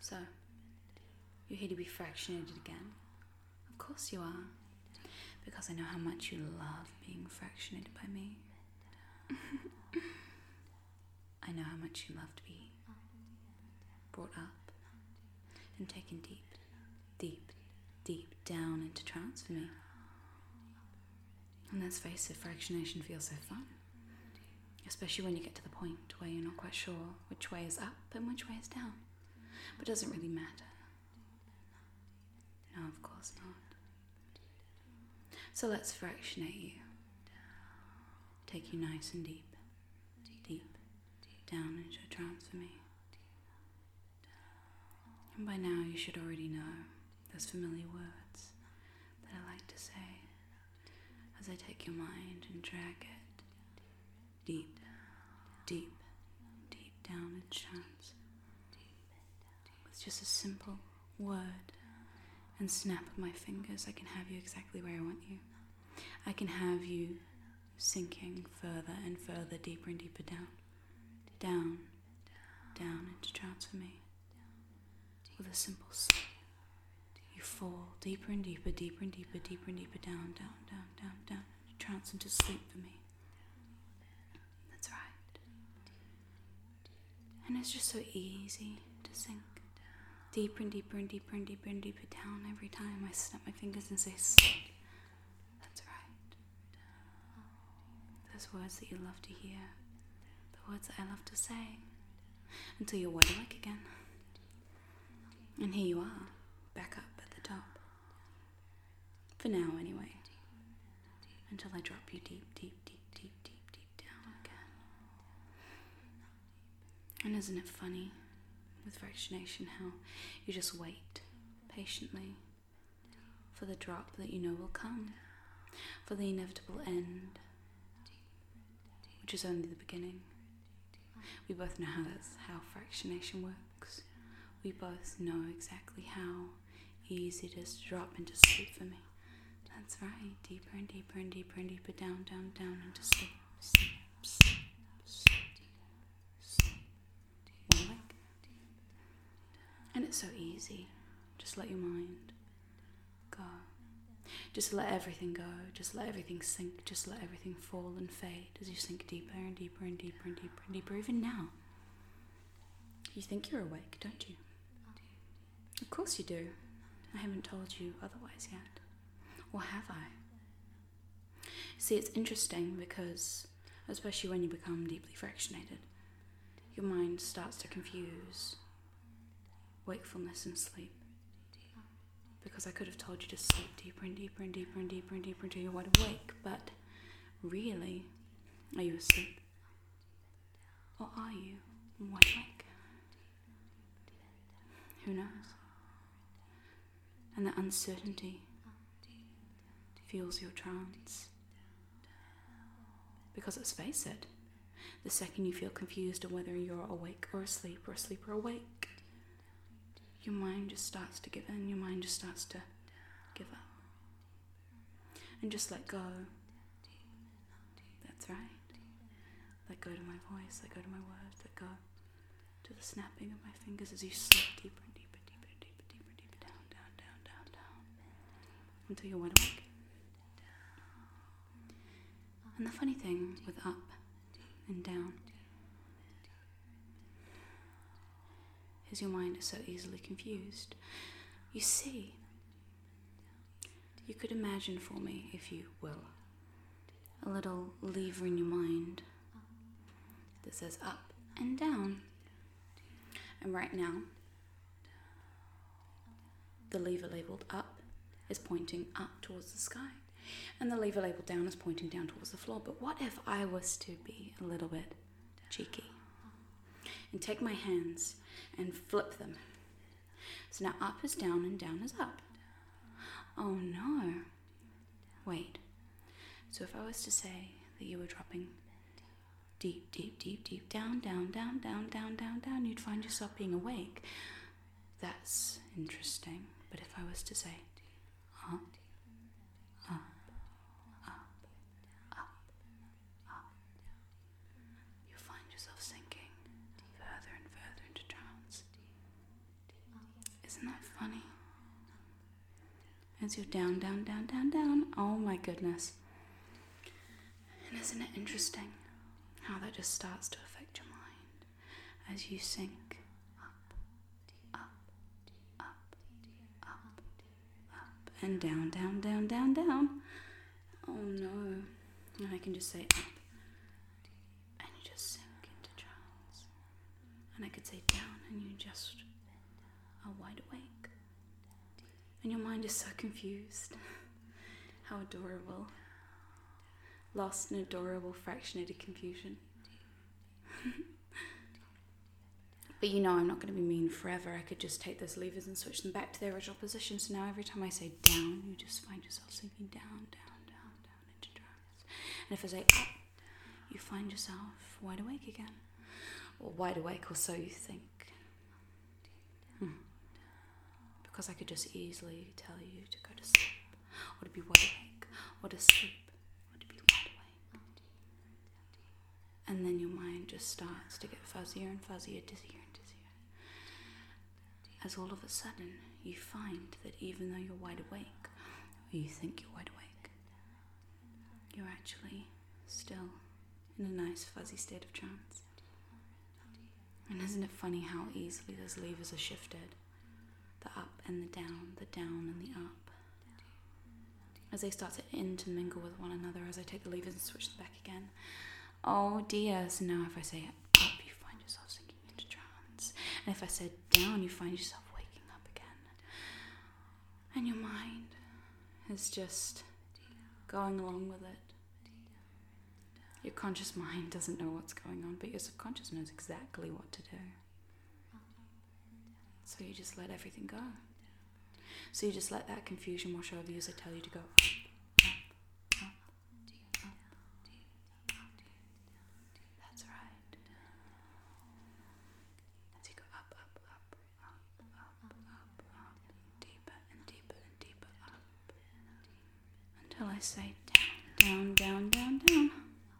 So, you're here to be fractionated again. Of course you are. Because I know how much you love being fractionated by me. I know how much you love to be brought up and taken deep, deep, deep down into trance for me. And let's face it, fractionation feels so fun. Especially when you get to the point where you're not quite sure which way is up and which way is down. But it doesn't really matter. No, of course not. So let's fractionate you. Take you nice and deep, deep, down into a trance for me. And by now you should already know those familiar words that I like to say as I take your mind and drag it deep, deep, deep down into trance. With just a simple word and snap of my fingers, I can have you exactly where I want you. I can have you sinking further and further, deeper and deeper down, down, down into trance for me. With a simple sigh, you fall deeper and deeper, deeper and deeper, deeper and deeper, down, down, down, down, down, into trance, into sleep for me. That's right. And it's just so easy to sink deeper and deeper and deeper and deeper and deeper down every time I snap my fingers and say sleep. That's right. Those words that you love to hear, the words that I love to say, until you're wide awake again. And here you are, back up at the top. For now, anyway. Until I drop you deep, deep, deep, deep, deep, deep down again. And isn't it funny with fractionation how you just wait patiently for the drop that you know will come, for the inevitable end, which is only the beginning. We both know how fractionation works. We both know exactly how easy it is to drop into sleep for me. That's right, deeper and deeper and deeper and deeper, down, down, down into sleep, sleep, sleep, sleep, sleep. Wide awake. And it's so easy. Just let your mind go. Just let everything go. Just let everything sink. Just let everything fall and fade as you sink deeper and deeper and deeper and deeper and deeper. Even now, you think you're awake, don't you? Of course you do. I haven't told you otherwise yet. Or have I? See, it's interesting because, especially when you become deeply fractionated, your mind starts to confuse wakefulness and sleep. Because I could have told you to sleep deeper and deeper and deeper and deeper and deeper until you're wide awake, but really, are you asleep? Or are you wide awake? Who knows? And the uncertainty fuels your trance. Because let's face it, the second you feel confused on whether you're awake or asleep or awake, your mind just starts to give in, your mind just starts to give up. And just let go. That's right. Let go to my voice, let go to my words, let go to the snapping of my fingers as you slip deeper and deeper, deeper, deeper, deeper, deeper, down, down, down, down, down, until you're wide awake. And the funny thing with up and down is your mind is so easily confused. You see, you could imagine for me, if you will, a little lever in your mind that says up and down. And right now, the lever labelled up is pointing up towards the sky. And the lever labelled down is pointing down towards the floor. But what if I was to be a little bit cheeky and take my hands and flip them? So now up is down and down is up. Oh no. Wait. So if I was to say that you were dropping deep, deep, deep, deep, down, down, down, down, down, down, down, you'd find yourself being awake. That's interesting. But if I was to say up, up, you find yourself sinking further and further into trance. Isn't that funny? As you're down, down, down, down, down. Oh my goodness. And isn't it interesting how that just starts to affect your mind as you sink up, up, up, up, up, and down, down, down, down, down. Oh no. And I can just say up, and you just sink into trance. And I could say down, and you just are wide awake. And your mind is so confused. How adorable. Lost in adorable fractionated confusion. But you know I'm not going to be mean forever. I could just take those levers and switch them back to their original position. So now every time I say down, you just find yourself sinking down, down, down, down into trance. And if I say up, you find yourself wide awake again. Or wide awake, or so you think. Because I could just easily tell you to go to sleep, or to be wide awake, or to sleep, or to be wide awake. And then your mind just starts to get fuzzier and fuzzier, dizzier and dizzier. As all of a sudden, you find that even though you're wide awake, or you think you're wide awake, you're actually still in a nice fuzzy state of trance. And isn't it funny how easily those levers are shifted? The up and the down and the up. As they start to intermingle with one another, as I take the levers and switch them back again. Oh dear, so now if I say up, you find yourself sinking into trance. And if I said down, you find yourself waking up again. And your mind is just going along with it. Your conscious mind doesn't know what's going on, but your subconscious knows exactly what to do. So you just let everything go. So you just let that confusion wash over you as I tell you to go up, up, up, up, up. That's right. As you go up, up, up, up, up, up, up, deeper and deeper and deeper up. Until I say down, down, down, down, down.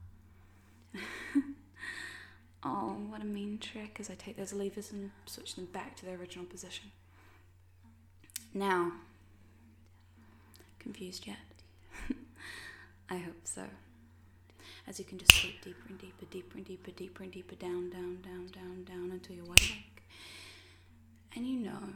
Oh, what a mean trick, as I take those levers and switch them back to their original position. Now, confused yet? I hope so. As you can just sleep deeper and deeper, deeper and deeper, deeper and deeper, down, down, down, down, down, until you're wide awake. And you know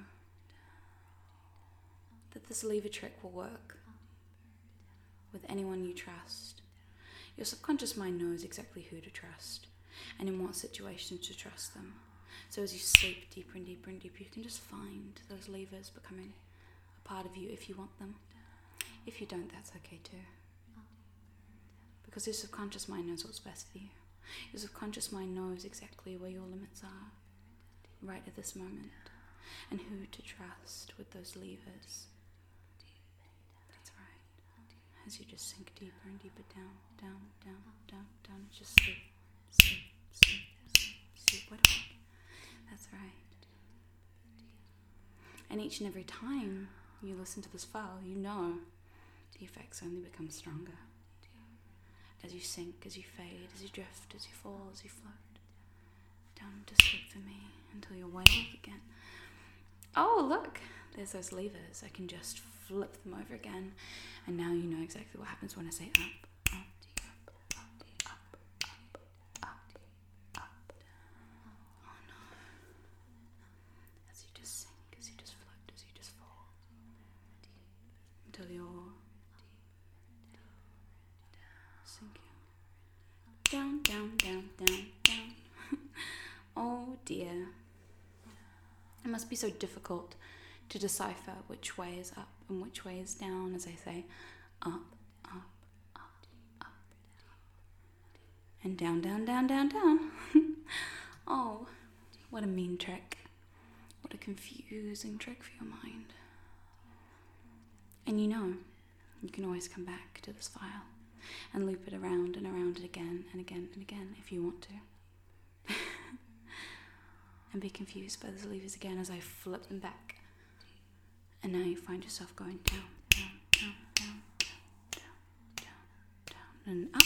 that this lever trick will work with anyone you trust. Your subconscious mind knows exactly who to trust and in what situations to trust them. So as you sleep deeper and deeper and deeper, you can just find those levers becoming a part of you if you want them. If you don't, that's okay too. Because your subconscious mind knows what's best for you. Your subconscious mind knows exactly where your limits are right at this moment and who to trust with those levers. That's right. As you just sink deeper and deeper down, down, down, down, down, just sleep, sleep, sleep, sleep, sleep, wide awake. That's right. And each and every time you listen to this file, you know the effects only become stronger. As you sink, as you fade, as you drift, as you fall, as you float. Down to sleep for me until you're wide awake again. Oh, look, there's those levers. I can just flip them over again. And now you know exactly what happens when I say up, up, up, up, up, up, up, up. Oh no. As you just sink, as you just float, as you just fall. Until you're sinking. Down, down, down, down, down. Oh dear. It must be so difficult to decipher which way is up and which way is down as I say up, up, up, up, and down, down, down, down, down. Oh, what a mean trick. What a confusing trick for your mind. And you know, you can always come back to this file and loop it around and around it again and again and again if you want to. And be confused by those levers again as I flip them back. And now you find yourself going down, down, down, down, down, down, down, and up.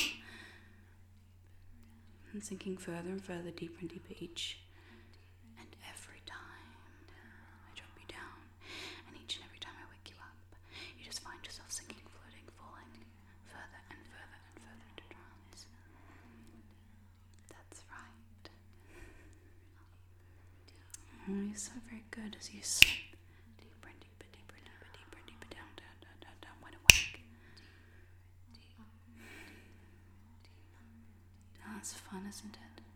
And sinking further and further, deeper and deeper each and every time I drop you down, you're so very good as you slip deeper and deeper, deeper, deeper, deeper, deeper, down, down, down, down, down, wide awake. Oh, that's fun, isn't it?